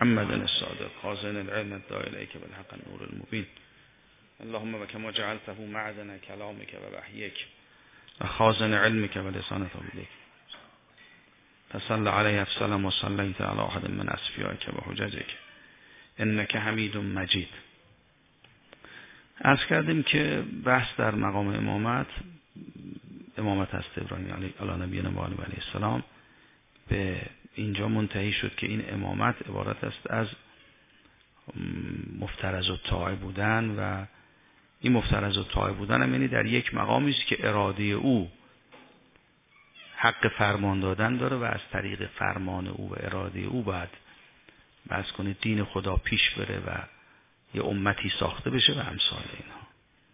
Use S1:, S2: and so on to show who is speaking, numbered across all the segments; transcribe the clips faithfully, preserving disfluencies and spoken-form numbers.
S1: محمد الصادق خازن العلم الداعی الیک بالحق النور المبین اللهم و کما جعلته معدن کلامک و وحیک و خازن علمک و لسان تابلیک فصل علیه السلام و صلیت علی احد من اصفیائک و حججک انک حمید مجید. عرض کردیم که بحث در مقام امامت امامت هست ابراهیم علی نبینا و علیه السلام به اینجا منتهی شد که این امامت عبارت است از مفترض الطاعه بودن و این مفترض الطاعه بودن هم یعنی در یک مقامی است که اراده او حق فرمان دادن داره و از طریق فرمان او و اراده او باید بس کنه دین خدا پیش بره و یه امتی ساخته بشه و امثال اینها.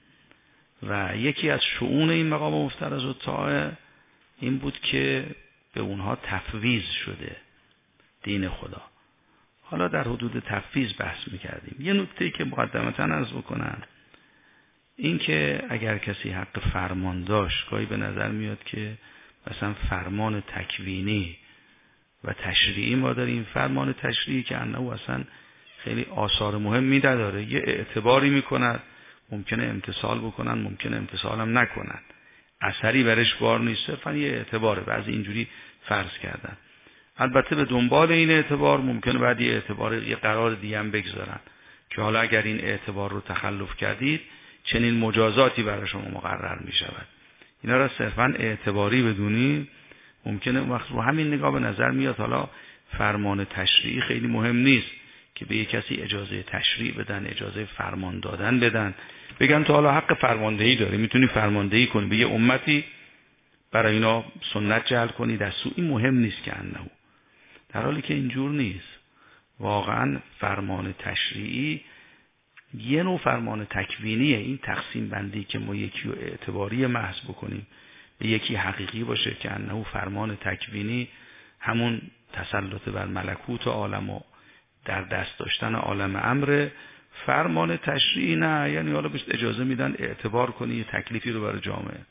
S1: و یکی از شؤون این مقام مفترض الطاعه این بود که به اونها تفویض شده دین خدا. حالا در حدود تفویض بحث میکردیم. یه نکته که مقدمتاً عرض بکنم این که اگر کسی حق فرمان داشت، گاهی به نظر میاد که مثلا فرمان تکوینی و تشریعی ما داریم، فرمان تشریعی که انه اصلا خیلی آثار مهمی نداره، یه اعتباری میکنن، ممکنه امتثال بکنن، ممکنه امتثال هم نکنن، اثری برش بار نیست، صرفا یه اعتباره، بعضی اینجوری فرض کردن. البته به دنبال این اعتبار ممکنه بعد یه اعتبار یه قرار دیگه هم بگذارن که حالا اگر این اعتبار رو تخلف کردید چنین مجازاتی برای شما مقرر می شود. اینا را صرفا اعتباری بدونی، ممکنه وقت رو همین نگاه به نظر میاد حالا فرمان تشریعی خیلی مهم نیست که به یک کسی اجازه تشریع بدن، اجازه فرمان دادن بدن، بگن تو حالا حق فرماندهی داری، میتونی فرماندهی کنی به یه امتی، برای اینا سنت جعل کنی دستور، این مهم نیست که انه، در حالی که اینجور نیست. واقعا فرمان تشریعی یه نوع فرمان تکوینیه. این تقسیم بندی که ما یکی رو اعتباری محض بکنیم به یکی حقیقی باشه که انه فرمان تکوینی همون تسلط بر ملکوت عالم و در دست داشتن عالم امر، فرمان تشریعی نه، یعنی حالا بهش اجازه میدن اعتبار کنی یه تکلیفی رو برای جامعه.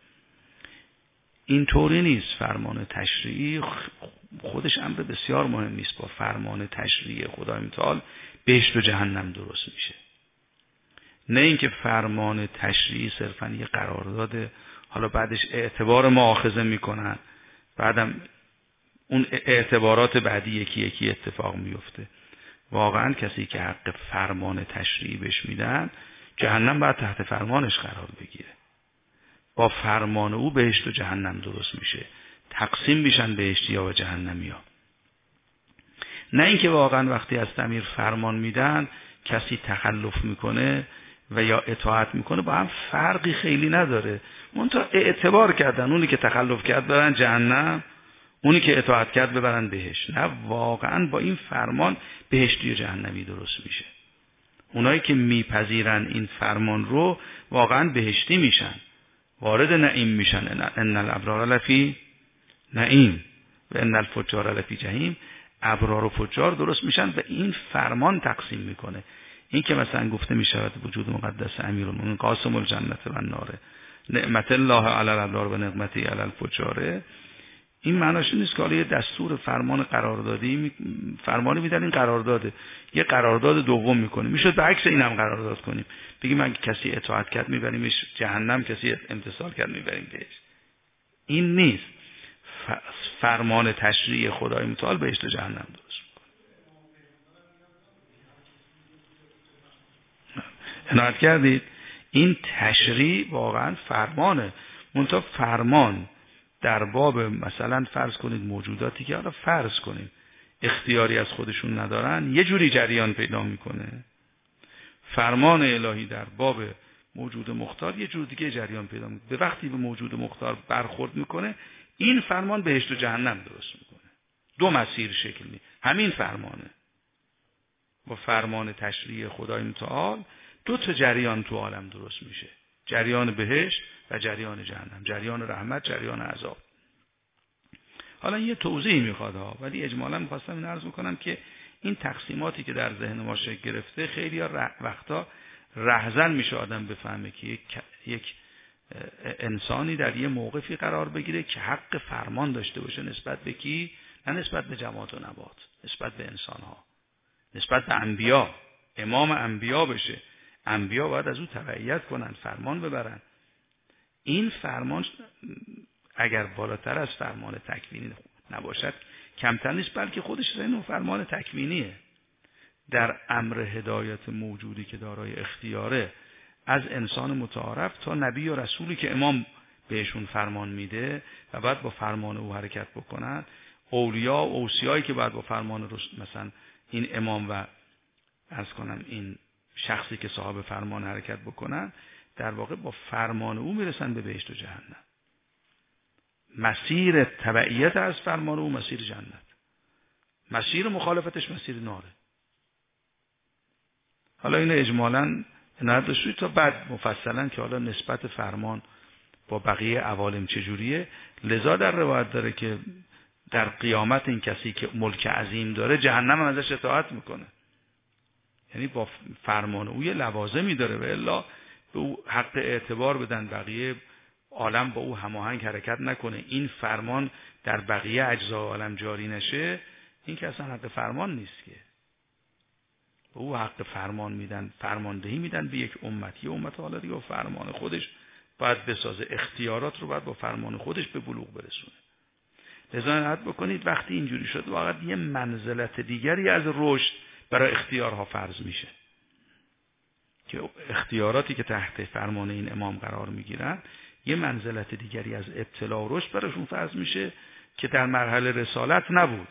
S1: این طوری نیست. فرمان تشریعی خودش امر بسیار مهمی است. با فرمان تشریعی خدای متعال بهشت و جهنم درست میشه. نه اینکه فرمان تشریعی صرفا یه قرارداد، حالا بعدش اعتبار مؤاخذه میکنن، بعدم اون اعتبارات بعدی یکی یکی اتفاق میفته. واقعا کسی که حق فرمان تشریعی بهش میدن، جهنم باید تحت فرمانش قرار بگیره. با فرمان او بهشت و جهنم درست میشه، تقسیم میشن بهشتیا و جهنمیا. نه اینکه واقعا وقتی از امیر فرمان میدن کسی تخلف میکنه و یا اطاعت میکنه، با هم فرقی خیلی نداره. منتها اعتبار کردن، اونی که تخلف کرد برن جهنم، اونی که اطاعت کرد ببرن بهشت. نه، واقعا با این فرمان بهشتی و جهنمی درست میشه. اونایی که میپذیرن این فرمان رو واقعا بهشتی میشن، وارد نعیم میشن. ان الابرار لفی نعیم و ان الفجار لفی جهیم. ابرار و فجار درست میشن و این فرمان تقسیم میکنه. این که مثلا گفته میشود وجود مقدس امیرالمومنین قاسم الجنه و النار نعمت الله علی الابرار و نقمتی علی الفجار، این معناش نیست که حالا یه دستور فرمان قراردادی فرمانی میدن این قرارداده، یه قرارداد دوم میکنیم. میشد به عکس این هم قرارداد کنیم، بگیم اگه کسی اطاعت کرد میبریمش جهنم، کسی امتثال کرد میبریم بهشت. این نیست. فرمان تشریع خدای متعال بهشت و جهنم درست میکنه. عنایت کردید؟ این تشریع واقعا فرمانه. منتها فرمان در باب مثلا فرض کنید موجوداتی که حالا فرض کنید اختیاری از خودشون ندارن، یه جوری جریان پیدا میکنه. فرمان الهی در باب موجود مختار یه جور دیگه جریان پیدا میکنه. به وقتی به موجود مختار برخورد میکنه، این فرمان بهشت و جهنم درست میکنه. دو مسیر شکل می همین فرمانه. با فرمان تشریع خدای متعال دو تا جریان تو عالم درست میشه، جریان بهشت و جریان جهنم، جریان رحمت، جریان عذاب. حالا یه توضیح میخواد ها، ولی اجمالا میخواستم این عرض میکنم که این تقسیماتی که در ذهن ما شکل گرفته خیلی ها وقتا رهزن میشه آدم بفهمه که یک, یک انسانی در یه موقفی قرار بگیره که حق فرمان داشته باشه نسبت به کی؟ نه نسبت به جماد و نبات، نسبت به انسان ها. نسبت به انبیا، امام انبیا بشه. انبیا باید از او تبعیت کنن، فرمان ببرن. این فرمان اگر بالاتر از فرمان تکوینی نباشد کمتر نیست، بلکه خودش نوع فرمان تکوینیه. در امر هدایت موجودی که دارای اختیاره، از انسان متعارف تا نبی و رسولی که امام بهشون فرمان میده و بعد با فرمان او حرکت بکنن، اولیا و اوصیایی که بعد با فرمان مثلا این امام و عرض کنم این شخصی که صاحب فرمان حرکت بکنن، در واقع با فرمان او میرسن به بهشت و جهنم. مسیر تبعیت از فرمان او مسیر جنت، مسیر مخالفتش مسیر ناره. حالا این اجمالاً عنایت داشتید تا بعد مفصلاً که حالا نسبت فرمان با بقیه عوالم چجوریه. لذا در روایت داره که در قیامت این کسی که ملک عظیم داره جهنم هم ازش اطاعت میکنه، یعنی با فرمان او یه لوازمی داره و الا به او حق اعتبار بدن، بقیه عالم با او هماهنگ حرکت نکنه، این فرمان در بقیه اجزای عالم جاری نشه، این که اصلا حق فرمان نیست که. به او حق فرمان میدن، فرماندهی میدن به یک امت، یه امت حالا دیگه فرمان خودش باید بسازه، اختیارات رو باید با فرمان خودش به بلوغ برسونه. لذا عنایت بکنید وقتی اینجوری شد واقعا یه منزلت دیگری از رشد برای اختیارها فرض میشه که اختیاراتی که تحت فرمان این امام قرار میگیرن یه منزلت دیگری از ابتلا و رشد براشون فرض میشه که در مرحله رسالت نبود.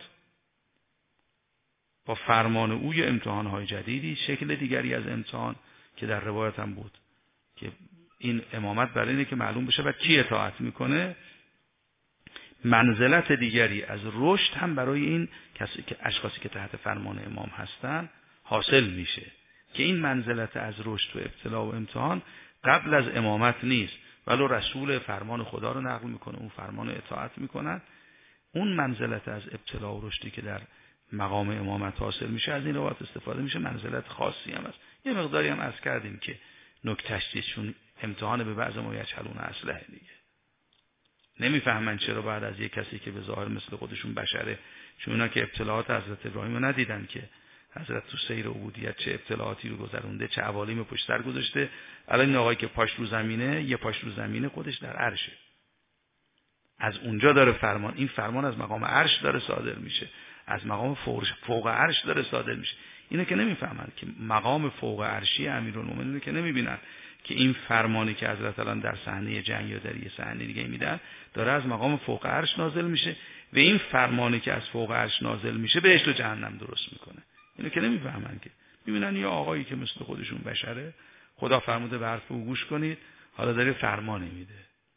S1: با فرمان او یه امتحانهای جدیدی، شکل دیگری از امتحان که در روایت هم بود که این امامت برای اینه که معلوم بشه و کی اطاعت میکنه، منزلت دیگری از رشد هم برای این کسی که اشخاصی که تحت فرمان امام هستن حاصل میشه که این منزلت از رشد و ابتلا و امتحان قبل از امامت نیست، ولو رسول فرمان خدا رو نقل میکنه، اون فرمان رو اطاعت میکنن. اون منزلت از ابتلا و رشدی که در مقام امامت حاصل میشه از این روایت استفاده میشه، منزلت خاصی هم است. یه مقداری هم عرض کردیم که نکتهش چون امتحان به بعض ما یجهلون اسلحه دیگه نمیفهمن چرا بعد از یک کسی که به ظاهر مثل خودشون بشره، چون اونا که ابتلاعات حضرت ابراهیم رو ندیدن که حضرت تو سیر عبودیت چه ابتلاعاتی رو گذرونده، چه عوالم پشت سر گذاشته. الان این آقایی که پاش رو زمینه، یه پاش رو زمینه خودش در عرشه، از اونجا داره فرمان، این فرمان از مقام عرش داره صادر میشه، از مقام فوق عرش داره صادر میشه. اینو که نمیفهمن که مقام فوق عرشی امیرالمومنین که نمیبینن که این فرمانی که حضرت الان در صحنه جنگ یا در یه صحنه دیگه میدن داره از مقام فوق عرش نازل میشه و این فرمانی که از فوق عرش نازل میشه بهشت و جهنم درست میکنه. اینو که نمیفهمن که میبینن یه آقایی که مثل خودشون بشره، خدا فرموده به حرف او گوش کنید، حالا داره فرمانی میده.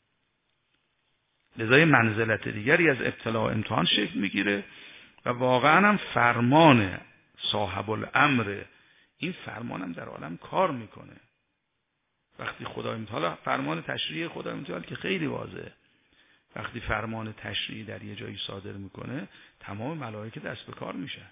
S1: لذا منزلت دیگری از ابتلا و امتحان شکل میگیره و واقعا هم فرمان صاحب الامر، این فرمان هم در عالم کار میکنه. وقتی خدا امتحال فرمان تشریعی خدا امتحال که خیلی واضحه، وقتی فرمان تشریعی در یه جایی صادر میکنه تمام ملائکه دست به کار میشن.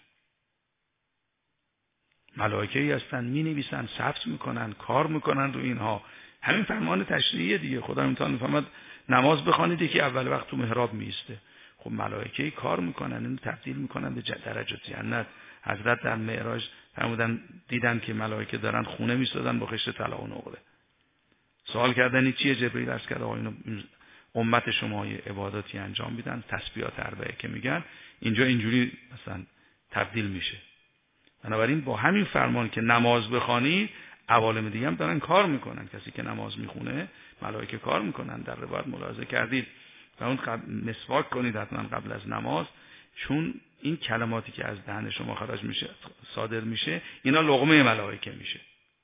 S1: ملائکه‌ای هستن مینویسن، ثبت میکنن، کار میکنن رو اینها. همین فرمان تشریعی دیگه. خدا امتحال میفرماد نماز بخوانید که اول وقت تو محراب میسته، خب ملائکه‌ای کار میکنن، اینو تبدیل میکنن به درجات جنت. حضرت در معراج فرمودن دیدن که ملائکه دارن خونه میسازن با خشت طلا و نقره. سوال کردن این چیه؟ جبرئیل عرض کرد آقا اینو امت شما یه عباداتی انجام میدن، تسبیحات اربعه که میگن، اینجا اینجوری مثلا تبدیل میشه. بنابراین با همین فرمان که نماز بخوانی، عوالم دیگه هم دارن کار میکنن. کسی که نماز میخونه ملائکه کار میکنن. در روایت ملاحظه کردید و اون قبل مسواک کنید حتما قبل از نماز، چون این کلماتی که از دهن شما خارج میشه صادر میشه اینا لقمه ملائکه میشه،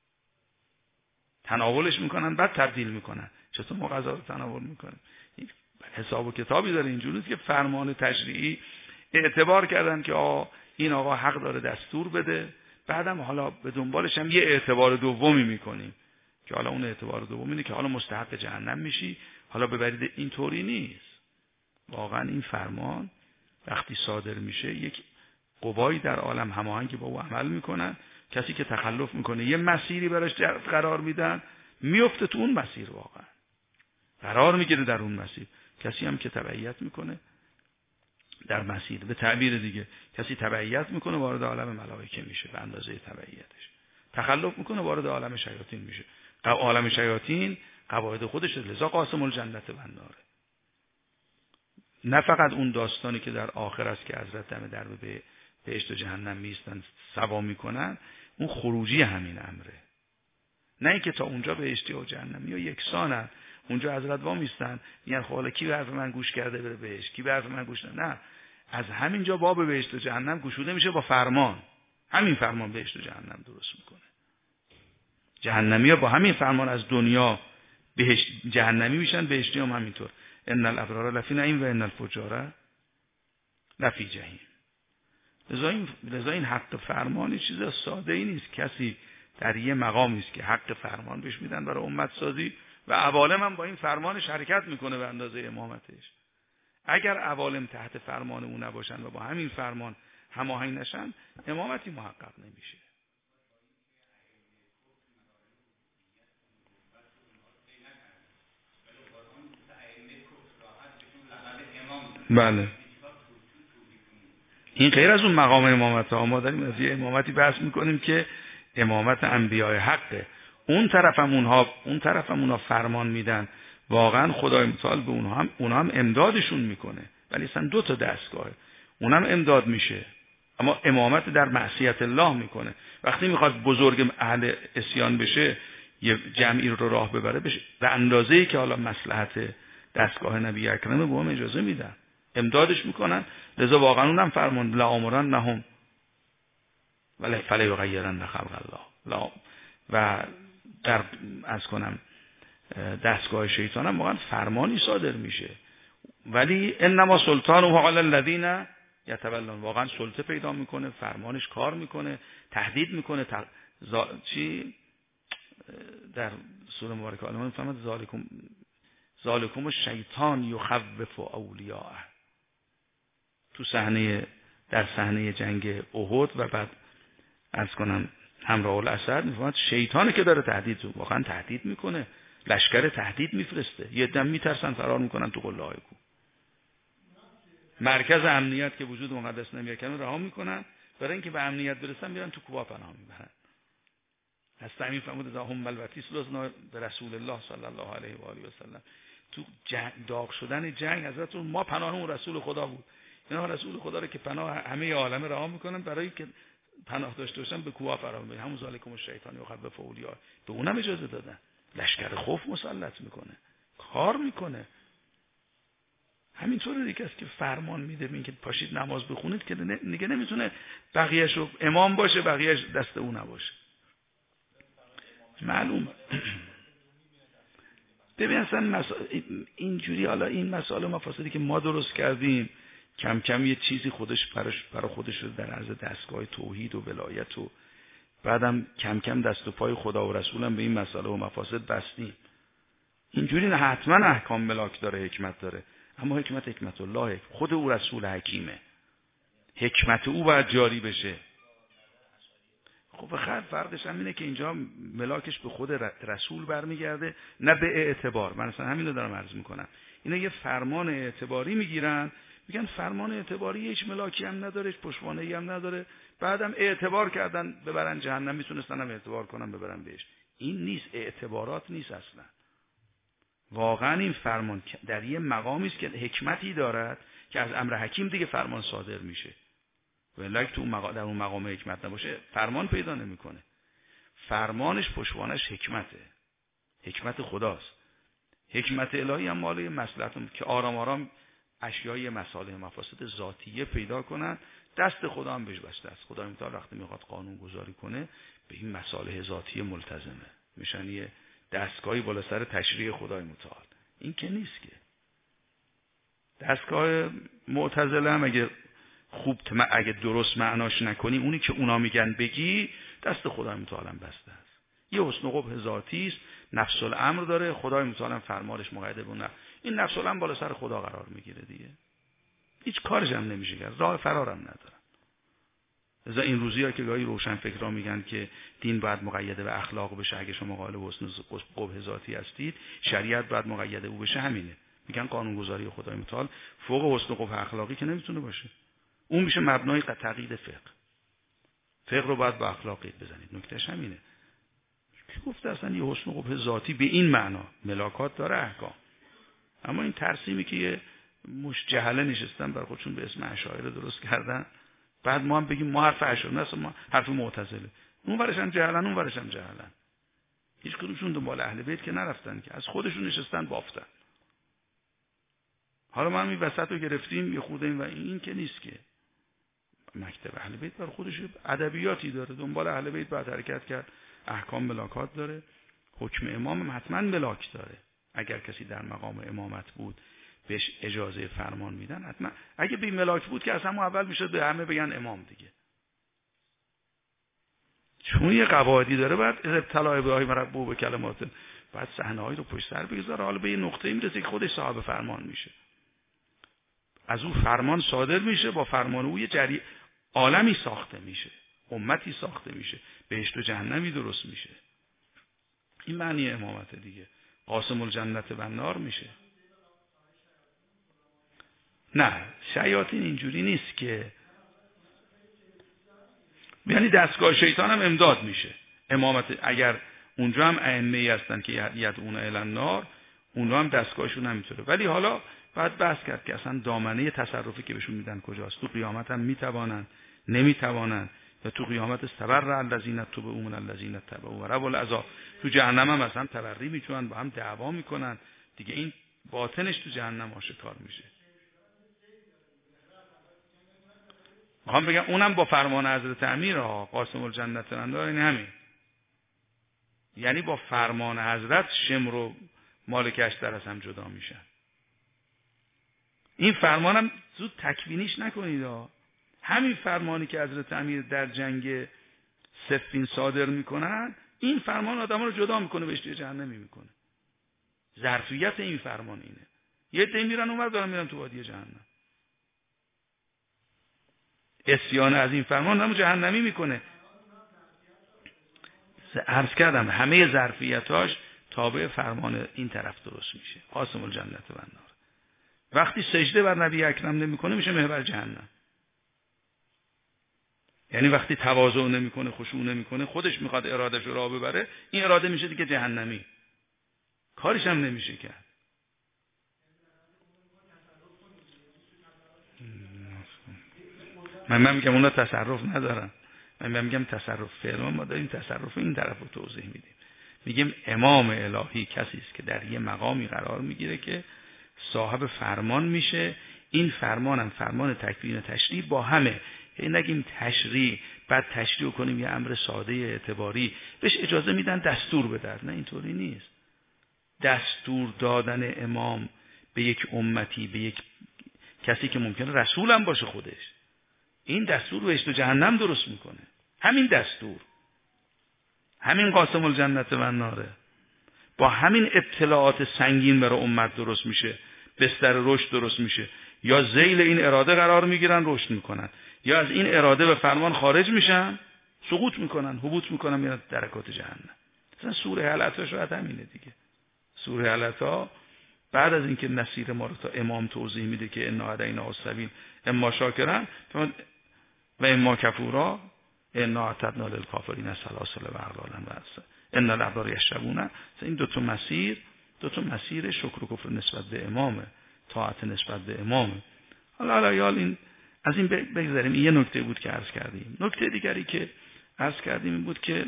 S1: تناولش میکنن بعد تبدیل میکنن. چطور ما غذا رو تناول میکنیم؟ حساب و کتابی داره. اینجوری نیست که فرمان تشریعی اعتبار کردن که آقا این آقا حق داره دستور بده، بعدم حالا به دنبالش هم یه اعتبار دومی میکنیم که حالا اون اعتبار دوم اینه که حالا مستحق جهنم میشی، حالا ببرید. این طوری نیست. واقعا این فرمان وقتی صادر میشه یک قوایی در عالم هماهنگ با او عمل میکنن. کسی که تخلف میکنه یه مسیری براش قرار میدن، میفته تو اون مسیر، واقعا قرار میگیره در اون مسیر. کسی هم که تبعیت میکنه در مسیر. به تعبیر دیگه کسی تبعیت میکنه وارد عالم ملائکه میشه به اندازه تبعیتش، تخلف میکنه وارد عالم شیاطین میشه. عالم شیاطین قواعد خودشه، لذا قاسم الجنت و النار. نه فقط اون داستانی که در آخر است که حضرت دم در به بهشت و جهنم میستن سوا میکنن، اون خروجی همین امره. نه اینکه تا اونجا بهشتی و جهنمی و یکسانن، اونجا حضرت وا میستن میگن خب حالا کی به حرف من گوش کرده بره بهشت، کی به حرف من گوش نه. نه، از همینجا باب بهشت و جهنم گشوده میشه با فرمان. همین فرمان بهشت و جهنم درست میکنه. جهنمی‌ها با همین فرمان از دنیا بهشت جهنمی میشن، بهشتی هم همینطور. ان الابرار لفی نعیم و ان الفجار لفی جحیم. لذا این لذا این حق فرمان چیز ساده ای نیست. کسی در یه مقامی است که حق فرمان بهش میدن برای امت سازی و عوالم هم با این فرمانش حرکت میکنه به اندازه امامتش. اگر عوالم تحت فرمان او نباشن و با همین فرمان هماهنگ نشن، امامتی محقق نمیشه. بله، این غیر از اون مقام امامت ها. ما داریم از یه امامتی بحث میکنیم که امامت انبیاء حقه. اون طرف هم اونها اون طرف هم اونها فرمان میدن، واقعا خدای متعال به اونها هم اونها هم امدادشون میکنه. ولی اصلا دو تا دستگاهه، اونم امداد میشه اما امامت در معصیت الله میکنه. وقتی میخواد بزرگ اهل عصیان بشه، یه جمعی رو راه ببره بشه به اندازه‌ای که حالا مصلحت دستگاه نبی اکرم به هم اجازه میدن، امدادش میکنن. لذا واقعا اونم فرمان لا امرن نهم ولی فلی یغیرن خلق الله لا. و در از کنم دستگاه شیطان هم واقعا فرمانی صادر میشه، ولی انما سلطانه علی الذین یتولون. واقعا سلطه پیدا میکنه، فرمانش کار میکنه، تهدید میکنه. تق... زا... چی در سوره مبارکه آل عمران میفهمد ذالکم ذالکم الشیطان یخوف اولیاءه. تو صحنه در صحنه جنگ احد و بعد از کنم همراه الاسد میفهمد شیطانی که داره تهدید، واقعا تهدید میکنه، لشکر تهدید میفرسته. یه دم میترسن فرار میکنن تو قله های کو. مرکز امنیت که وجود مقدس نمیکنه رها میکنن، برای اینکه به امنیت برسن میرن تو کوه پناه میبرن. از همین فهمید ذاهم الوتیس لزنا به رسول الله صلی الله علیه و آله و سلم. تو جنگ داغ شدن جنگ حضرت ما پناه اون رسول خدا بود. اینا رسول خدا رو که پناه همه عالم رها میکنن برای که پناه داشته باشن به کوه فرار میبرن. همون ذالکم الشیطان یخوف اولیاء، به اونم اجازه دادن. لشکر خوف مسلط میکنه، کار میکنه. همینطوره دیگه است که فرمان میده این که پاشید نماز بخونید که دیگه نمیتونه بقیه‌اش رو امام باشه بقیه‌اش دست او نباشه. معلوم. ببین اصلا مسا... اینجوری حالا این مسائل مفاسدی که ما درست کردیم کم کم یه چیزی خودش براش برای خودش رو در عرض دستگاه توحید و ولایت و بعدم کم کم دست و پای خدا و رسولم به این مسائل و مفاسد بستیم. اینجوری نه، حتما احکام ملاک داره، حکمت داره، اما حکمت حکمت الله، خود او رسول حکیمه، حکمت او باید جاری بشه. خب خیر فرقش هم اینه که اینجا ملاکش به خود رسول برمیگرده نه به اعتبار. من اصلا همین رو دارم عرض میکنم. اینا یه فرمان اعتباری میگیرن، میگن فرمان اعتباری هیچ ملاکی هم نداره، هیچ پشتوانه‌ای هم نداره، بعدم اعتبار کردن ببرن جهنم، میتونستن هم اعتبار کنن ببرن بهش. این نیست، اعتبارات نیست اصلا. واقعا این فرمان در یه مقامی است که حکمتی دارد که از امر حکیم دیگه فرمان صادر میشه. ولی تو مقام در اون مقام حکمت نباشه فرمان پیدا نمیکنه. فرمانش پشتوانش حکمته، حکمت خداست. حکمت الهی هم مال مصلحتم که آرام آرام اشیای مصالح مفاسد ذاتیه پیدا کنن، دست خدا هم بهش بسته است. خدا متعال وقتی میخواد قانون گذاری کنه به این مصالح ذاتیه ملتزمه، میشن یه دستگاهی بالا سر تشریع خدای متعال. این که نیست که دستگاه معتزله هم اگه خوب اگه درست معناش نکنی، اونی که اونا میگن بگی، دست خدای متعال هم بسته است. یه حسن قبح ذاتی است، نفس الامر داره، خدای متعال فرمانش مقید به اون. این نفس الامر بالا سر خدا قرار میگیره دیگه، هیچ کارش هم نمیشه کرد، راه فرارم نداره. لذا این روزی‌ها که گاهی روشن فکرها میگن که دین باید مقید به اخلاق بشه، اگه شما قائل به حسن قبح ذاتی هستید شریعت باید مقید او بشه، همینه. میگن قانونگذاری خدای متعال فوق حسن و قبح اخلاقی که نمیتونه باشه. اون میشه مبنای تقیید فقه. فقه رو باید با اخلاق قید بزنید. نکتهش همینه. کی گفته اصلا یه حسن و قبح ذاتی به این معنا؟ ملاکات داره احکام. اما این ترسیمی که یه مش جهله نشستن بر خودشون به اسم اشاعره درست کردن، بعد ما هم بگیم ما حرف اشاعره نه، ما حرف معتزله. اون ورش هم جهلن، اون ورش هم جهلن. هیچ کدومشون دنبال اهل بیت که نرفتن، که از خودشون نشستن بافتن. حالا ما هم این وسط رو گرفتیم یه خورده این و این که نیست که. مکتب اهل بیت بر خودش ادبیاتی داره، دنبال اهل بیت باید حرکت کرد، احکام ملاکات داره، حکم امام هم حتما ملاک داره. اگر کسی در مقام امامت بود بهش اجازه فرمان میدن حتما. اگه بی ملاک بود که اصلا اول میشد به همه بگن امام دیگه. چون یه قواعدی داره، بعد ابتلا ابراهیم ربه به کلمات، بعد صحنه‌ای رو پشت سر بگذاره، حالا به یه نقطه‌ای میرسه که خودش صاحب فرمان میشه. از اون فرمان صادر میشه، با فرمان او یه جری عالمی ساخته میشه، امتی ساخته میشه، بهشت و جهنمی درست میشه. این معنی امامت دیگه. قاسم الجنت و النار میشه. نه شیاطین اینجوری نیست که، یعنی دستگاه شیطان هم امداد میشه. امامت اگر اونجا هم ائمه‌ای هستن که یدعون الی النار، اونها هم دستگاهشون نمیتونه. ولی حالا بعد بحث کرد که اصلا دامنه تصرفی که بهشون میدن کجاست. تو قیامت هم میتوانن، نمیتوانن، یا تو قیامت استبر الذین تبعوا من الذین تبعوا و رب العذاب. تو جهنم هم مثلا تبری میتونن، با هم دعوا میکنن دیگه. این باطنش تو جهنم آشکار میشه. میخوام بگم اونم با فرمان حضرت امیر ها، قاسم الجنت و النار، این همین. یعنی با فرمان حضرت شمر و مالکش در از هم جدا میشن. این فرمانم زود تکوینیش نکنید ها. همین فرمانی که حضرت امیر در جنگ صفین صادر میکنن، این فرمان آدم رو جدا میکنه، بهش جهنمی میکنه. ظرفیت این فرمان اینه. یه عده میرن اونور، دارن میرن تو وادی جهنم. اسیان از این فرمان همون جهنمی میکنه. عرض کردم همه ظرفیتاش تابع فرمان این طرف درست میشه. قاسم الجنت و النار. وقتی سجده بر نبی اکرم نمیکنه میشه محور جهنم. یعنی وقتی تواضع نمیکنه، خشوع نمیکنه، خودش میخواد ارادش رو راه ببره، این اراده میشه دیگه جهنمی. کارش هم نمیشه کرد. من من میگم اونا تصرف ندارن. من میگم تصرف فعلا ما داریم تصرف این طرف رو توضیح میدیم. میگیم امام الهی کسی است که در یه مقامی قرار میگیره که صاحب فرمان میشه. این فرمان هم فرمان تکوین و تشریع با همه. این نگیم تشریع بعد تشریع کنیم یه امر ساده اعتباری بهش اجازه میدن دستور بدن. نه اینطوری نیست. دستور دادن امام به یک امتی، به یک کسی که ممکنه رسول هم باشه خودش، این دستور بهشت و جهنم درست میکنه. همین دستور، همین قاسم الجنت و الناره، با همین ابتلاعات سنگین برای امت درست میشه، بستر رشد درست میشه. یا ذیل این اراده قرار میگیرن، رشد میکنن، یا از این اراده به فرمان خارج میشن، سقوط میکنن، هبوط میکنن، میرن درکات جهنم. مثلا سوره حلقه شاید همینه دیگه. سوره حلقه بعد از اینکه مسیر ما رو تا امام توضیح میده که انا هدینا السبیل اما شاکرا و اما کفورا انا اعتدنا للکافرین سلاسل و اغلالا و ان الابرار یشربون. این دو تا مسیر، دو تا مسیر شکر و کفر نسبت به امامه، طاعت نسبت به امامه. حالا حالا یال این از این بگذاریم. این یه نکته بود که عرض کردیم. نکته دیگری که عرض کردیم این بود که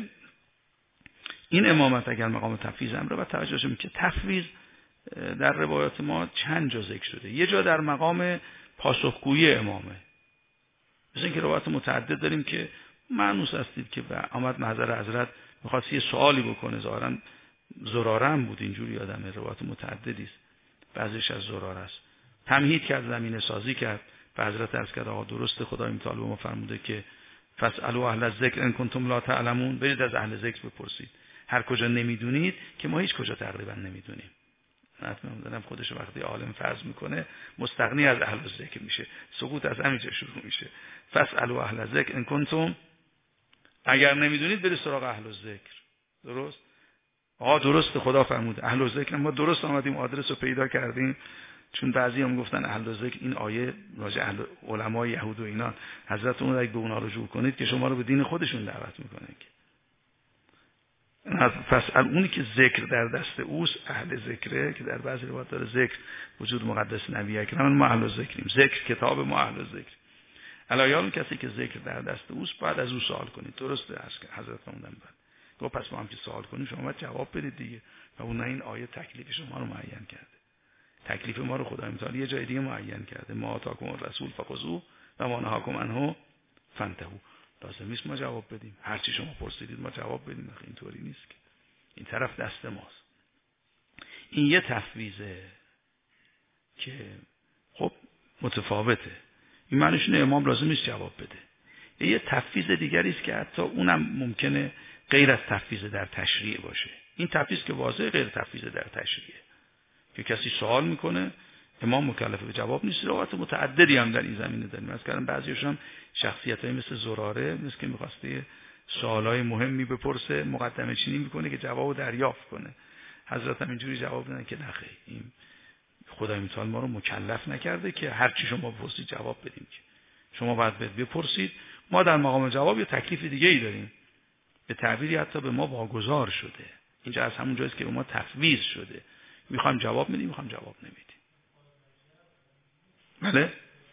S1: این امامت اگر مقام تفویض امره و توجه شیم که تفویض در روایات ما چند جا ذکر شده. یه جا در مقام پاسخگویی امامه. مثل اینکه روایات متعدد داریم که مانوس هستید که آمد محضر حضرت می‌خواست یه سوالی بکنه، ظاهراً زراره هم بود، اینجوری آدمه. روایات متعددی است، بعضیش از زراره است. تمهید کرد، زمینه سازی کرد، به حضرت عرض کرد آقا درسته خدای متعال به ما فرموده که فاسالوا اهل الذکر ان کنتم لا تعلمون، برید از اهل ذکر بپرسید هر کجا نمیدونید، که ما هیچ کجا تقریبا نمیدونیم. حتما می‌دونم خودش وقتی عالم فرض میکنه مستغنی از اهل ذکر میشه، سقوط از همینجا شروع میشه. فاسالوا اهل الذکر ان کنتم، اگر نمیدونید برید سراغ اهل ذکر. درست؟ آقا درست خدا فرمود اهل ذکر، ما درست آمدیم آدرس رو پیدا کردیم، چون بعضی هم گفتن اهل ذکر، این آیه راجع اهل علمای یهود و اینا، حضرت اون اگه به اونا رجوع کنید که شما رو به دین خودشون دعوت میکنه. پس اونی که ذکر در دست اوست اهل ذکره، که در بعضی روایات داره ذکر وجود مقدس نبی اکرم، ما اهل ذکریم، ذکر کتاب ما اهل ذکر. الایال کسی که ذکر در دست اوست بعد از او سوال کنید. درسته حضرت فرمودن بعد گفت پس ما هم که سوال کنیم شما باید جواب بدید دیگه. و اون این آیه تکلیف شما رو معین کرده، تکلیف ما رو خدای متعال یه جای دیگه معین کرده. ما آتاکم الرسول فخذوه و ما نهاکم عنه فانتهوا. لازم نیست ما جواب بدیم، هر چی شما پرسیدید ما جواب بدیم. اینطوری نیست که این طرف دست ماست. این یه تفویضه که خب متفاوته. این معنیش اینه امام لازم نیست جواب بده. یه تفویض دیگری است که حتی اونم ممکنه غیر از تفویض در تشریع باشه. این تفویض که واضحه غیر تفویض در تشریعه، که کسی سوال میکنه امام مکلف به جواب نیست. روایت متعددی هم در این زمینه داریم. مثلا بعضیش هم شخصیتایی مثل زراره، مثل که می‌خواسته سوالای مهمی بپرسه، مقدمه چینی میکنه که جوابو دریافت کنه. حضرت هم اینجوری جواب دادن که نه خیر، این خدای متعال ما رو مکلف نکرده که هر چی شما بپرسید جواب بدیم، که شما باید بپرسید. ما در مقام جواب یه تکلیف دیگه ای داریم، به تعبیری حتی به ما واگذار شده. اینجا از همون جاییست که به ما تفویض شده، میخوام جواب بدیم، میخوام جواب نمیدیم. بله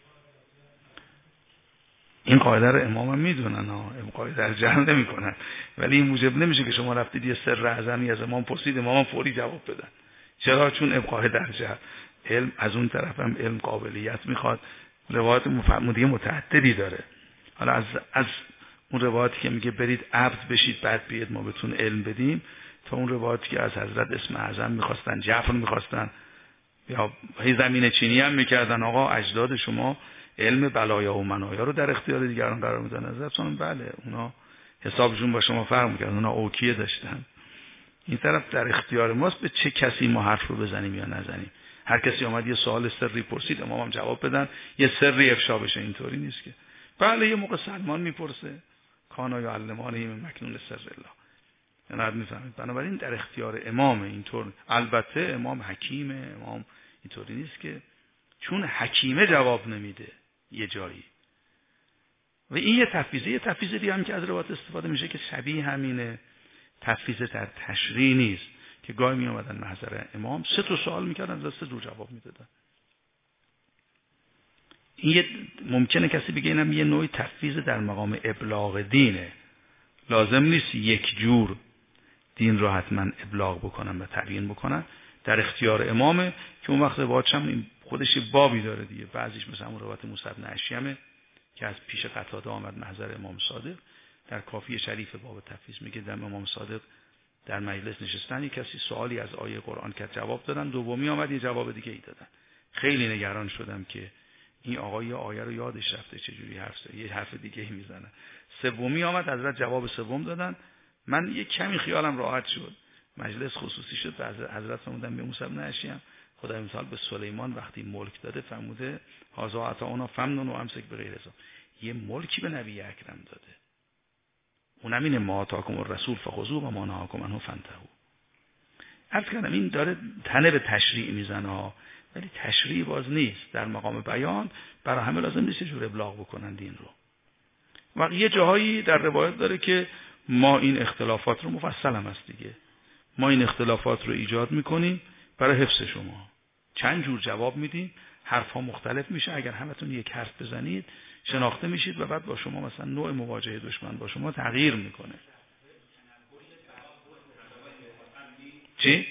S1: این قاعده رو امام هم میدونن ها، این قاعده در جهل نمی کنن، ولی این موجب نمیشه که شما رفتید یه سر اعظمی از امام پرسید امام فوری جواب بدن. چرا؟ چون ابقای در جهل. علم از اون طرف هم علم قابلیت میخواد، روایات مفهومی متعددی داره. حالا از از اون روایاتی که میگه برید عبد بشید بعد بیاید ما بهتون علم بدیم، تا اون روایاتی که از حضرت اسم اعظم میخواستن، جعفر میخواستن، یا هی زمین چینی هم میکردن آقا اجداد شما علم بلایا و منایا رو در اختیار دیگران قرار میدن. حضرتشون بله اونا حسابشون با شما فرق میکرد، اونا اوکیه داشتن. این طرف در اختیار ماست به چه کسی ما حرف رو بزنیم یا نزنیم. هر کسی اومد یه سوال سری پرسید امام هم جواب بدن، یه سری افشا بشه. اینطوری نیست که بله یه موقع سلمان میپرسه کانا یا علمانه من مکنون سر الله، یعنی میفهمید. بنابراین در اختیار امامه. اینطور البته امام حکیمه، امام اینطوری نیست که چون حکیمه جواب نمیده یه جایی. و این یه تفویضه. یه تفویض دیگه هم که از روایت استفاده میشه که شبیه همینه، تفویض در تشریع نیست، که گاهی می اومدن محضر امام سه تا سوال میکردن، سه جور جواب میدادن. این یه ممکنه کسی بگه اینم یه نوعی تفویض در مقام ابلاغ دینه. لازم نیست یک جور دین رو حتما ابلاغ بکنن و تبیین بکنن، در اختیار امامه. که اون وقت روایتش هم خودش بابی داره دیگه. بعضیش مثلا اون روایت موسی بن اشیمه که از پیش قتاده آمد محضر امام صادق، در کافی شریف باب تفویض میگه در امام صادق در مجلس نشستن، یک کسی سوالی از آیه قرآن کرد جواب دادن، دومی آمد یه جواب دیگه ای دادن. خیلی نگران شدم که این آقای آیه رو یادش رفته چجوری حرف زده، یه حرف دیگه ای میزنه. سومی آمد حضرت جواب سوم دادن، من یه کمی خیالم راحت شد. مجلس خصوصی شد، حضرت فرمودن به موسی بن اشیم خدای مثال به سلیمان وقتی ملک داده فرموده هازا عطانا فمنن و امسک بغیر حساب. یه ملکی به نبی اکرم داده، اونم اینه ما آتاکم الرسول فخذوه و ما نهاکم عنه فانتهوا. عرض کردم این داره تنه به تشریع میزنه ها، ولی تشریع باز نیست. در مقام بیان برای همه لازم نیست جور ابلاغ بکنن دین رو. و یه جاهایی در روایت داره که ما این اختلافات رو مفصل هم هست دیگه، ما این اختلافات رو ایجاد میکنیم برای حفظ شما. چند جور جواب میدیم، حرف ها مختلف میشه، اگر همتون یک حرف بزنید شناخته میشید و بعد با شما مثلا نوع مواجهه دشمن با شما تغییر میکنه. چی؟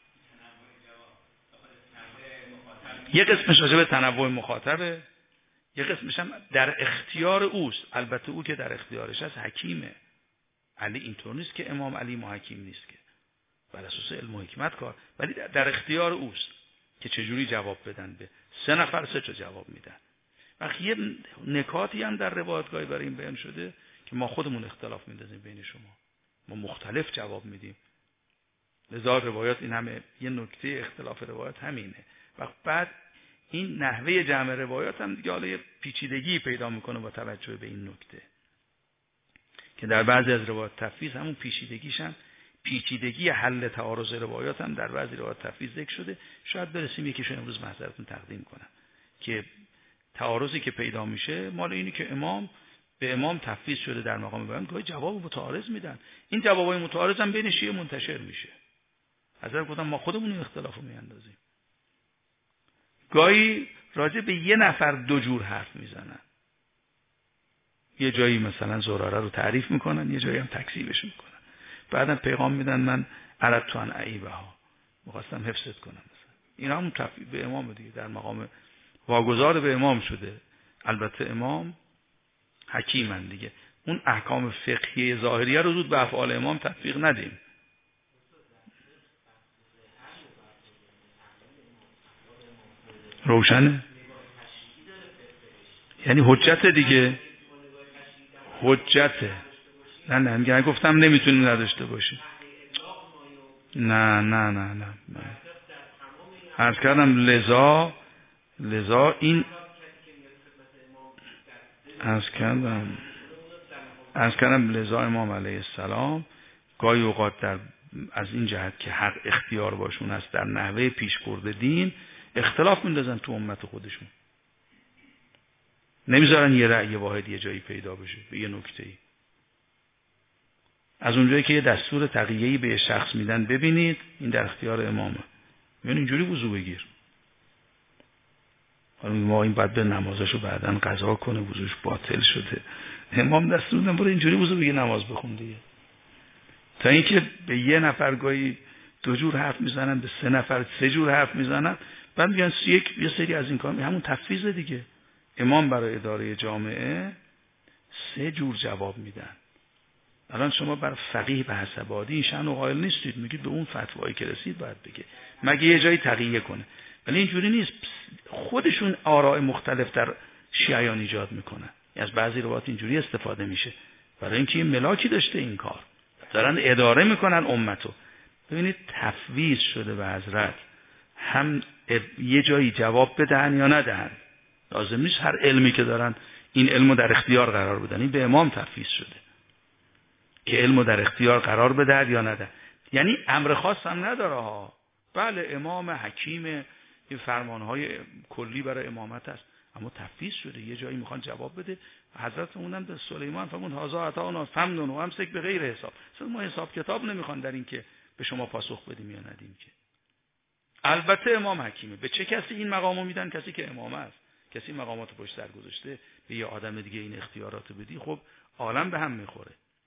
S1: یه قسمش راجع به تنوع مخاطبه، یه قسمش هم در اختیار اوست. البته او که در اختیارش هست حکیمه. علی اینطور نیست که امام علی ما حکیم نیست که، بر اساس علم و حکمت کار، ولی در اختیار اوست که چجوری جواب بدن. به سه نفر سه تا جواب میدن. وقتی یه نکاتی هم در روایتگاهی برای این بیان شده که ما خودمون اختلاف میندازیم بین شما، ما مختلف جواب میدیم. لذا روایات این همه یه نکته اختلاف روایات همینه. و بعد این نحوه جمع روایات هم دیگه حالا یه پیچیدگی پیدا میکنه با توجه به این نکته که در بعضی از روایات تفویض همون پیچیدگیش هم پیچیدگی حل تعارض روایات هم در بعضی روایات تفویض ذکر شده. شاید برسیم یکیشو امروز محضرتون تقدیم کنم که تعارضی که پیدا میشه مال اینی که امام به امام تفویض شده در مقام بیان، گاهی جواب متعارض میدن. این جوابای متعارض هم بین شیعه منتشر میشه. حضرت گفتم ما خودمون این اختلافو میاندازیم. گاهی راجع به یه نفر دو جور حرف میزنن. یه جایی مثلا زراره رو تعریف میکنن، یه جایی هم تکذیبش میکنن. بعدم پیغام میدن من اردت ان اعیبها، می‌خواستم حفظت کنم. مثلا اینا هم تفویض به امام دیگه، در مقام واگذار به امام شده. البته امام حکیمن دیگه، اون احکام فقهی ظاهریه رو زود به افعال امام تطبیق ندیم. روشنه؟ یعنی حجت دیگه، حجته. نه نه میگم گفتم نمیتونیم نداشته باشیم. نه نه نه نه عرض کردم لذا لذا این عرض کردم عرض کردم لذا امام علیه السلام گاهی اوقات در از این جهت که حق اختیار باشون است در نحوه پیشبرد دین اختلاف میندازن تو امت خودشون، نمیذارن یه رأی واحد یه جایی پیدا بشه به یه نکته‌ای. از اونجایی که یه دستور تقیه‌ای به شخص میدن ببینید این در اختیار امامه، یعنی اینجوری وضو بگیر. حالا ما این بعد به نمازشو بعدن قضا کنه وضوش باطل شده، امام دستور دادن برو اینجوری وضو بگیر نماز بخون دیگه. تا اینکه به یه نفر گاهی دو جور حرف میزنن، به سه نفر سه جور حرف میزنن، بعد میگن یک یه سری از این کار همون تفویض دیگه. امام برای اداره جامعه سه جور جواب میدن. الان شما بر فقیه به حسبادی این شأن و قائل نیستید، میگید به اون فتوایی که رسید باید بگه، مگه یه جایی تقیه کنه. ولی اینجوری نیست، خودشون آراء مختلف در شیعیان ایجاد میکنن. از بعضی روایات اینجوری استفاده میشه برای اینکه این ملاکی داشته این کار دارن اداره میکنن امتو. ببینید تفویض شده به حضرت، هم یه جایی جواب بدهن یا ندهن، لازم نیست هر علمی که دارن این علمو در اختیار قرار بدن. این به امام تفویض شده که علمو در اختیار قرار بده یا نده. یعنی امر خاص هم نداره ها. بله امام حکیم، این فرمانهای کلی برای امامت است، اما تفویض شده یه جایی میخوان جواب بده. حضرت اونم به سلیمان فرمود هازا عطانا فمنن و امسک به غیر حساب. اصلا ما حساب کتاب نمیخوان در این که به شما پاسخ بدیم یا ندیم که. البته امام حکیمه. به چه کسی این مقامو میدن؟ کسی که امام است. کسی مقامات پشت سر گذاشته به یه آدم دیگه این اختیاراتو بدی، خب عالم به هم میخوره.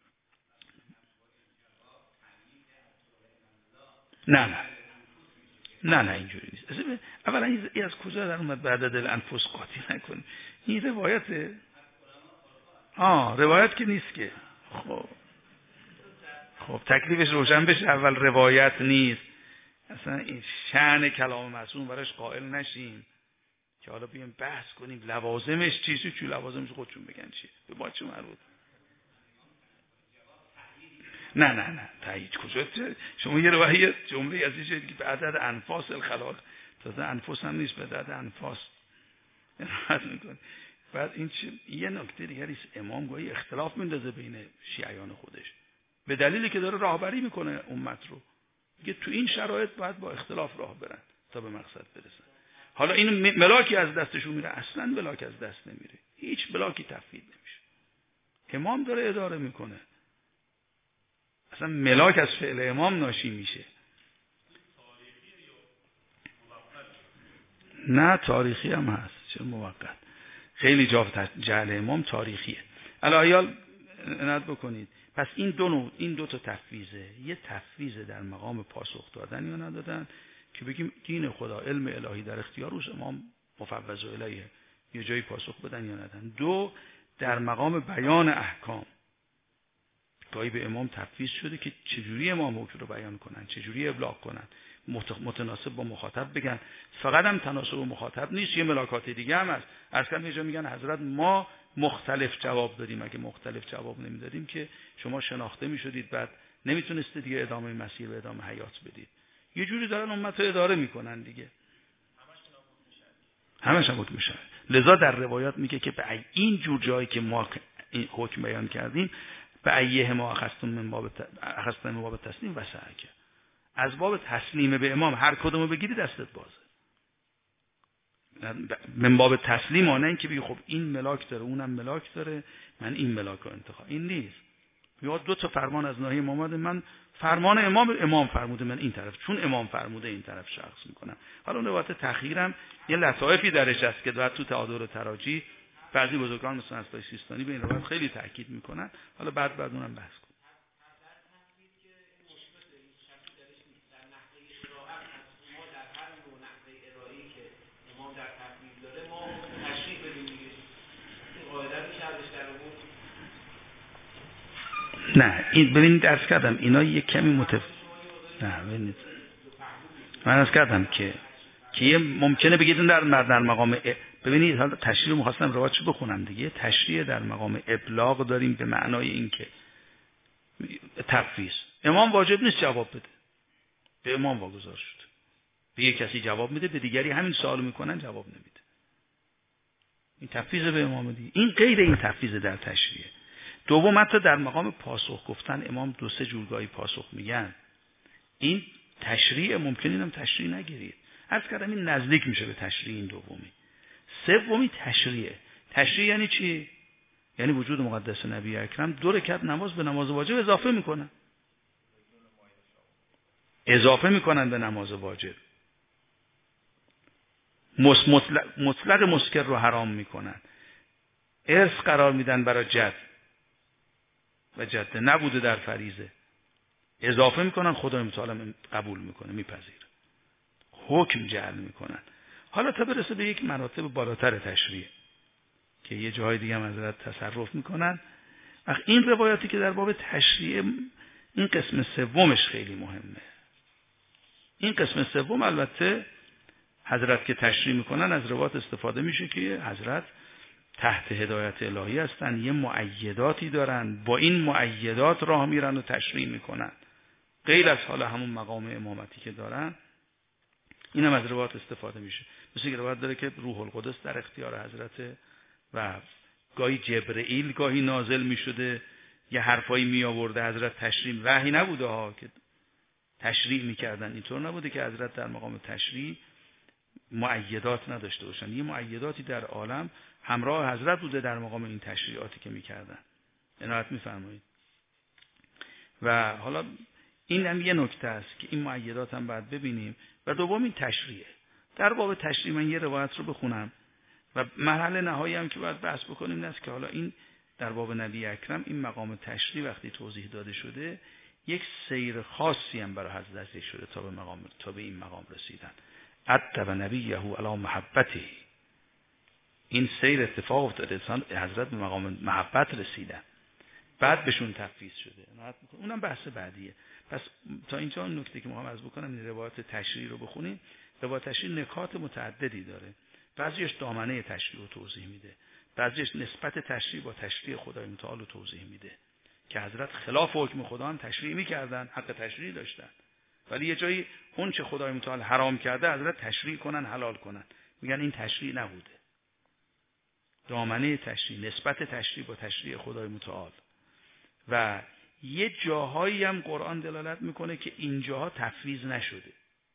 S1: نه نه نه نه اینجوری نیست. اولا این از کجا در اومد بعد دل انفس قاطی نکن؟ این روایته؟ آه روایت که نیست که. خب خب تکلیفش روشن بشه. اول روایت نیست، اصلا این شأن کلام معصوم براش قائل نشیم که حالا بیایم بحث کنیم لوازمش چیزی، چی لوازمش خودشون بگن چیه، به ما چه مربوط. نه نه نه تایید کجا؟ شما یه روایت جمله از این که به عدد انفاس الخلاق، تازه انفاس هم نیست، به عدد انفاس راحت میکنه. بعد این چه یه نکته دیگه است، امام گاهی اختلاف میندازه بین شیعیان خودش به دلیلی که داره راهبری میکنه امت رو. میگه تو این شرایط باید با اختلاف راه برن تا به مقصد برسن. حالا این ملاکی از دستشون میره؟ اصلا ملاک از دست نمیره، هیچ ملاکی تفویض نمیشه. امام داره اداره میکنه، اصلا ملاک از فعل امام ناشی میشه. نه تاریخی هم هست، چه موقت. خیلی جا جعل امام تاریخیه. الایال عنایت بکنید. پس این دو نوع، این دو تا تفویضه. یه تفویض در مقام پاسخ دادن یا ندادن که بگیم دین خدا علم الهی در اختیار روش امام مفوض الیه، یه جایی پاسخ بدن یا ندن. دو در مقام بیان احکام، گاهی به امام تفویض شده که چجوری امام حکم رو بیان کنن، چجوری ابلاغ کنن، متناسب با مخاطب بگن. فقط هم تناسب با مخاطب نیست، یه ملاکات دیگه هم هست. اصلا یه جا میگن حضرت ما مختلف جواب دادیم، اگه مختلف جواب نمیدادیم که شما شناخته میشدید، بعد نمیتونستید دیگه ادامه مسیر و ادامه حیات بدید. یه جوری دارن امت رو اداره میکنن دیگه، همش هم حکم میشن. لذا در روایات میگه که به این جور جایی که ما حکم بیان کردیم و ایه ما اخذتم من باب اخذتم من باب تسلیم و سعک. از باب تسلیم به امام هر کدومو بگیری دستت بازه. من باب تسلیم آنه این که بگی خب این ملاک داره اونم ملاک داره من این ملاک رو انتخاب، این نیست. یا دو تا فرمان از ناحیه امام من فرمان امام امام فرموده من این طرف، چون امام فرموده این طرف شخص میکنم. حالا اون روایت تأخیرم یه لطایفی درش هست که بعد تو تعادل و تراجی بعضی بزرگان مثل اسلای سیستانی به این روایت خیلی تاکید میکنن. حالا بعد بعد اونم بحث کنم. نه این ببینید درس کردم اینا یک کمی متف نه ببینید من درس کردم که که یه ممکنه بگید در در مقام ا... ببینید حالا تشریح رو می‌خواستم روایتشو بخونم دیگه. تشریح در مقام ابلاغ داریم به معنای این که تفویض امام واجب نیست جواب بده، به امام واگذار شد، به یک کسی جواب میده به دیگری همین سوالو میکنن جواب نمیده، این تفویض به امام دی. این غیر این تفویض در تشریح. دوم حتی در مقام پاسخ گفتن امام دو سه جورگاهی پاسخ میگن، این تشریع ممکنه اینم تشریع نگیرید. عرض کردم این نزدیک میشه به تشریع این دومی. سومی تشریعه. تشریع یعنی چی؟ یعنی وجود مقدس نبی اکرم دو رکعت نماز به نماز واجب اضافه میکنن. اضافه میکنن به نماز واجب. مطلق, مطلق مسکر رو حرام میکنن. ارث قرار میدن برای جد و جده نبوده در فریضه، اضافه میکنن، خدای متعال قبول میکنه میپذیره، حکم جعل میکنن. حالا تا برسه به یک مراتب بالاتر تشریع که یه جاهای دیگه هم حضرت تصرف میکنن. وقت این روایاتی که در باب تشریع این قسم سومش خیلی مهمه. این قسم سوم البته حضرت که تشریع میکنن از روایات استفاده میشه که حضرت تحت هدایت الهی هستن، یه مؤیداتی دارن، با این مؤیدات راه میرن و تشریع میکنن، غیر از حالا همون مقام امامتی که دارن. این هم از روایات استفاده میشه. مثل که روایت داره که روح القدس در اختیار حضرت و گاهی جبرئیل گاهی نازل میشده یه حرفایی می آورده، حضرت تشریع وحی نبوده ها که تشریع میکردن، اینطور نبوده که حضرت در مقام تشریع مؤیدات نداشته باشن. یه مؤیداتی در عالم همراه حضرت بوده در مقام این تشریعاتی که میکردن. عنایت میفرمایید. و حالا این هم یه نکته است که این مؤیدات هم باید ببینیم. و دوم این تشریعه. در باب تشریع من یه روایت رو بخونم و مرحله نهایی هم که باید بحث بکنیم این است که حالا این در باب نبی اکرم این مقام تشریع وقتی توضیح داده شده یک سیر خاصی هم برای حضرت شده تا به مقام تا به این مقام رسیدن. ادب نبیه علی محبته. این سیر اتفاق افتاده، حضرت به مقام محبت رسیدن، بعد بهشون تفویض شده. اونم بحث بعدیه. پس تا اینجا نکته که میخوام عرض بکنم این روایت تشریع رو بخونیم. روایت تشریع نکات متعددی داره. بعضیش دامنه تشریع رو توضیح میده، بعضیش نسبت تشریع با تشریع خدای متعال رو توضیح میده که حضرت خلاف حکم خدا هم تشریع میکردن، حق تشریع داشتن، ولی یه جایی اون چه خدای متعال حرام کرده حضرت تشریع کنن حلال کنن، میگن این تشریع نبوده. دامنه تشریع، نسبت تشریع با تشریع خدای متعال. و یه جاهایی هم قرآن دلالت میکنه که اینجاها تفویض نشده.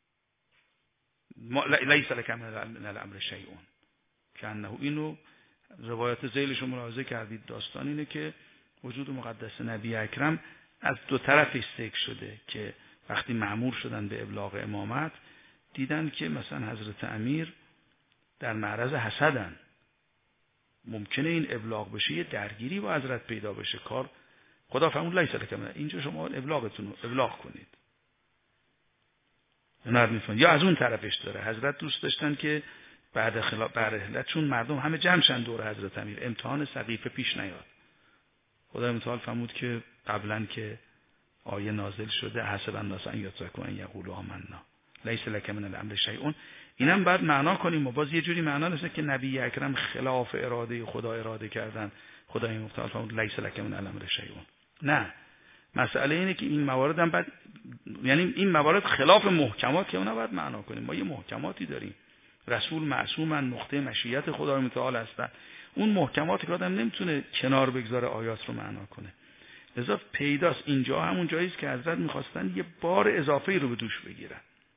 S1: لیس لک من الامر شیء، که انه اینو روایت ذیلش رو ملاحظه کردید. داستان اینه که وجود مقدس نبی اکرم از دو طرفش ذکر شده که وقتی مأمور شدن به ابلاغ امامت دیدن که مثلا حضرت امیر در معرض حسدن، ممکنه این ابلاغ بشه یه درگیری با حضرت پیدا بشه. کار خدا فرمود لیس لک من، اینجا شما ابلاغتون رو ابلاغ کنید. یا از اون طرفش داره حضرت دوست داشتن که بعد خلاف برهلت چون مردم همه جمع شن دور حضرت امیر امتحان سقیفه پیش نیاد. خدای متعال فرمود که قبلا که آیه نازل شده حسب الناس ان یترکوا ان یقولوا آمنا لیس لک من الامر شیء، اینم بعد معنا کنیم و باز یه جوری معنا نشه که نبی اکرم خلاف اراده خدا اراده کردن. خدای متعال فرمود لیس لک من الامر شیء. نه، مسئله اینه که این موارد هم بعد یعنی این موارد خلاف محکمات که اونا باید معنا کنیم. ما یه محکماتی داریم، رسول معصومن، نقطه مشیت خدای متعال هستن. اون محکماتی که آدم نمیتونه کنار بگذاره آیات رو معنا کنه. لذا پیداست اینجا همون جایی است که حضرت میخواستن یه بار اضافه رو به دوش بگیرن.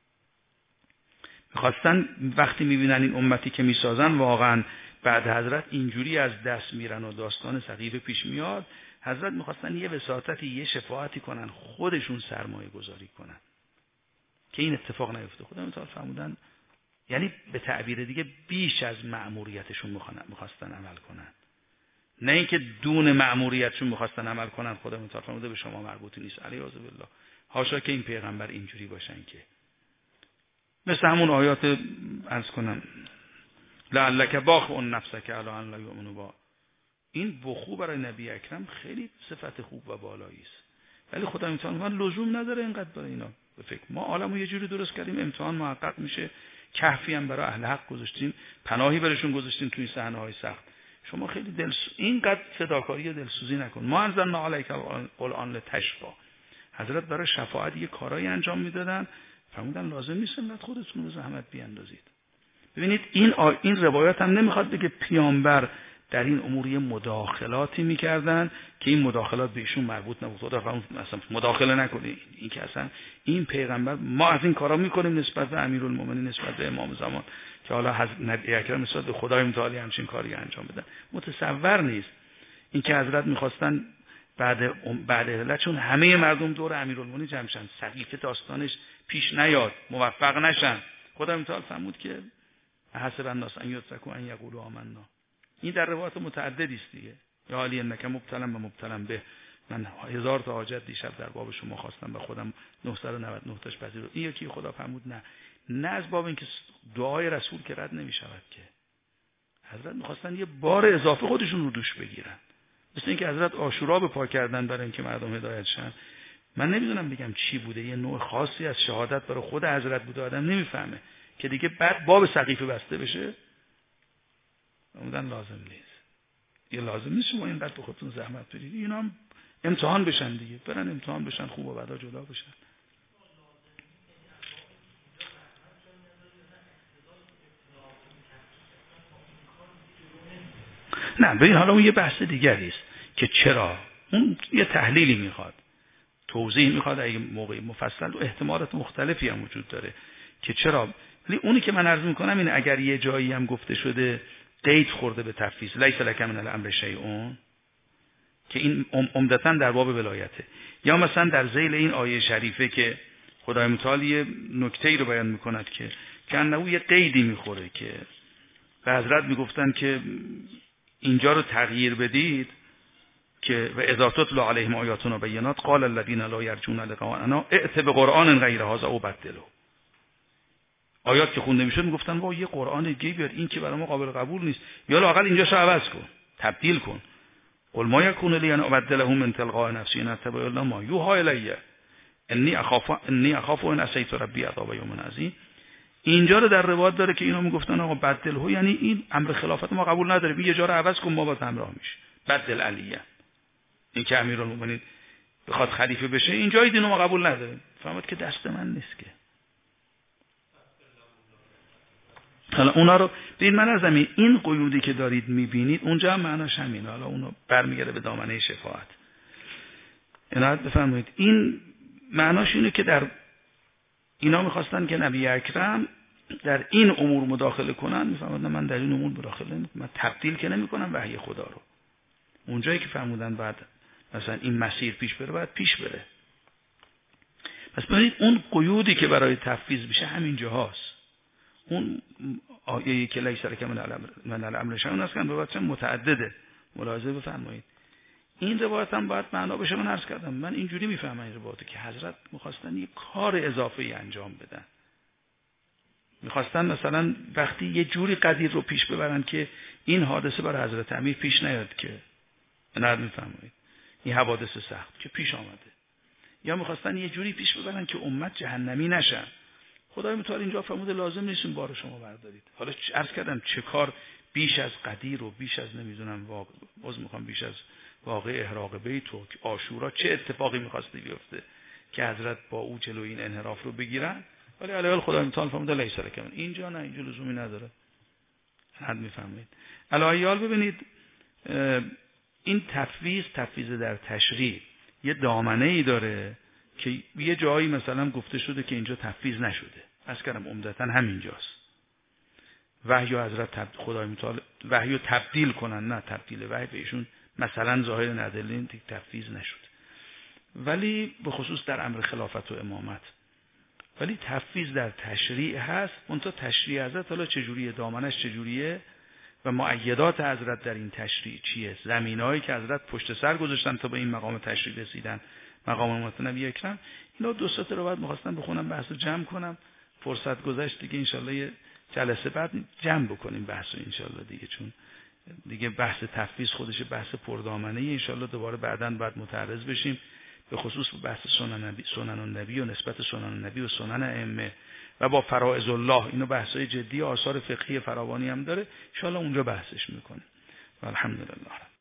S1: میخواستن وقتی میبینن این امتی که میسازن واقعا بعد حضرت اینجوری از دست میرن و داستان سقیفه پیش میاد، حضرت میخواستن یه وساطتی، یه شفاعتی کنن، خودشون سرمایه گذاری کنن که این اتفاق نیفته. خدا متعال فرمودن یعنی به تعبیر دیگه بیش از مأموریتشون میخواستن عمل کنن، نه اینکه دون مأموریتشون میخواستن عمل کنن. خدا متعال فرموده به شما مربوطی نیست، علیه بالله، حاشا که این پیغمبر اینجوری باشن که مثل همون آیات عرض کنم لعلک باخع نفسک علی ان لا یؤمنوا با. این بخو برای نبی اکرم خیلی صفت خوب و بالایی است، ولی خدا امتحان لزوم نداره اینقدر برای اینا به فکر. ما عالمو یه جوری درست کردیم امتحان محقق میشه، کهفی هم برای اهل حق گذاشتیم، پناهی برشون گذاشتیم توی صحنه‌های سخت. شما خیلی دل اینقدر فداکاری دلسوزی نکن. ما انزلنا علیک القرآن لتشقی. حضرت برای شفاعت یه کارایی انجام میدادن، فرمودن لازم نیست انقدر خودتون رو زحمت بیاندازید. ببینید این آ... این روایت هم نمیخواد بگه پیامبر در این امور یه مداخلاتی میکردن که این مداخلات به ایشون مربوط نبود. خدا فرمود اصلا مداخله نکنید. این که اصلا این پیغمبر ما از این کارا میکنیم نسبت به امیرالمومنین، نسبت به امام زمان، که حالا حضرت نبی اکرم نسبت به خدای متعالی همچین کاری انجام بدن. متصور نیست. این که حضرت میخواستن بعد بعد علت چون همه مردم دور امیرالمومنین جمع شن، سقیفه داستانش پیش نیاد، موفق نشن، خدا متعال فرمود که حسب الناس ان یترکوا ان یقولوا آمنا. این در روایات متعددی است دیگه. یا علی انک مبتلا و مبتلا به، من هزار تا حاجت دیشب در باب شما خواستم و خودم نهصد و نود و نه تاش پذیرفتم. این یکی خدا فرمود نه، نه از باب اینکه دعای رسول که رد نمیشود که. حضرت میخواستن یه بار اضافه خودشون رو دوش بگیرن، مثل اینکه حضرت عاشورا به پا کردن برای اینکه مردم هدایت شن. من نمیدونم بگم چی بوده، یه نوع خاصی از شهادت برای خود حضرت بوده، آدم نمیفهمه که دیگه بعد باب سقیفه بسته بشه. عمدن لازم نیست، یه لازم نیست شما اینقدر به خودتون زحمت بدید. اینا هم امتحان بشن دیگه، برن امتحان بشن، خوب و بدا جدا بشن. نه ببین حالا اون یه بحث دیگری است که چرا، اون یه تحلیلی میخواد، توضیح میخواد، اگه موقع مفصل و احتمالات مختلفی هم وجود داره که چرا. ولی اونی که من عرض میکنم این اگر یه جایی هم گفته شده قید خورده به تفویض لیس لک من الامر شیء، که این عمدتاً در باب ولایته، یا مثلا در ذیل این آیه شریفه که خدای متعال یه نکته‌ای رو بیان میکند که کنه یه قیدی میخوره که به حضرت میگفتن که اینجا رو تغییر بدید که و اذا تتلى علیهم آیاتنا بینات قال الذين لا یرجون لقاءنا ائت بقرآن غیر هذا او بدله. آیات که خونده میشد میگفتن وا یه قرآن دیگه بیار، این که برای ما قابل قبول نیست، یا لااقل اینجاشو عوض کن، تبدیل کن. قل ما یکون لی ان ابدله من تلقاء نفسی ان اتبع الا ما یوحى الی انی اخاف انی اخاف ان عصیت ربی عذاب یوم عظیم. اینجا رو در روایت داره که اینا میگفتن آقا بدله، یعنی این امر خلافت ما قبول نداره، یه جا رو عوض کن ما با همراه میشه. بدل علیه، این که امیرالمومنین بخواد خلیفه بشه این جای دین ما قبول نداره. فهمید که دست من نیست که. حالا اونا رو ببین، من از همین این قیودی که دارید میبینید اونجا هم معناش همینه. حالا اونو برمیگره به دامنه شفاعت. عنایت بفرمایید. این معناش اینه که در اینا میخواستن که نبی اکرم در این امور مداخله کنن. میفرمودن من در این امور مداخله نمیکنم، من تبدیل که نمیکنم وحی خدا رو. اونجایی که فرمودن بعد مثلا این مسیر پیش بره باید پیش بره. پس ببینید اون قیودی که برای تفویض میشه همین جاهاست. اون آیه‌ای که لیس لک من الامر من الامر شیء است که روایت متعدده، ملاحظه بفرمایید. این روایت هم باید معنا بشه. من عرض کردم من اینجوری میفهمم این روایت که حضرت میخواستن یک کار اضافه ای انجام بدن. میخواستن مثلا وقتی یه جوری قدیر رو پیش ببرن که این حادثه برای حضرت امیر پیش نیاد، که نه میفرمایید این حوادث سخت که پیش آمده، یا میخواستن یه جوری پیش ببرن که امت جهنمی نشن. خدای متعال اینجا فرموده لازم نیست این بار شما بردارید. حالا عرض کردم چه کار بیش از قدیر و بیش از نمیدونم واقع باز میخوام بیش از واقع احراق بیت و عاشورا چه اتفاقی میخواسته بیفته که حضرت با او جلو این انحراف رو بگیرن. ولی علاوه خدای متعال فرموده لیس لک من، اینجا نه، اینجا لزومی نداره. حد میفهمید. علاوه ببینید این تفویض تفویض در تشریع یه دامنه ای داره که یه جایی مثلا گفته شده که اینجا تفویض نشده. از کردم عمدتاً همینجاست. وحی و حضرت خدای متعال وحی رو تبدیل کنن، نه تبدیل وحی بهشون مثلا ظاهر ندارین تفویض نشد. ولی به خصوص در امر خلافت و امامت، ولی تفویض در تشریع هست. منتها تشریع حضرت حالا چجوریه، دامنش چجوریه و مؤیدات حضرت در این تشریع چیه، زمینه‌هایی که حضرت پشت سر گذاشتن تا به این مقام تشریع رسیدن، مقام امامت نبی اکرم. اینا دو سه تا رو بعد می‌خواستم بخونم، بحث رو جمع کنم. فرصت گذشت دیگه، انشالله یه جلسه بعد جمع بکنیم بحث رو انشالله دیگه، چون دیگه بحث تفویض خودش بحث پردامنه ای. انشالله دوباره بعداً بعد متعرض بشیم به خصوص بحث سنن نبی، سنن النبی و نسبت سنن النبی و سنن ائمه و با فرائض الله. اینو بحثای جدی، آثار فقهی فراوانی هم داره، ان شاء الله اونجا بحثش میکنیم. الحمدلله.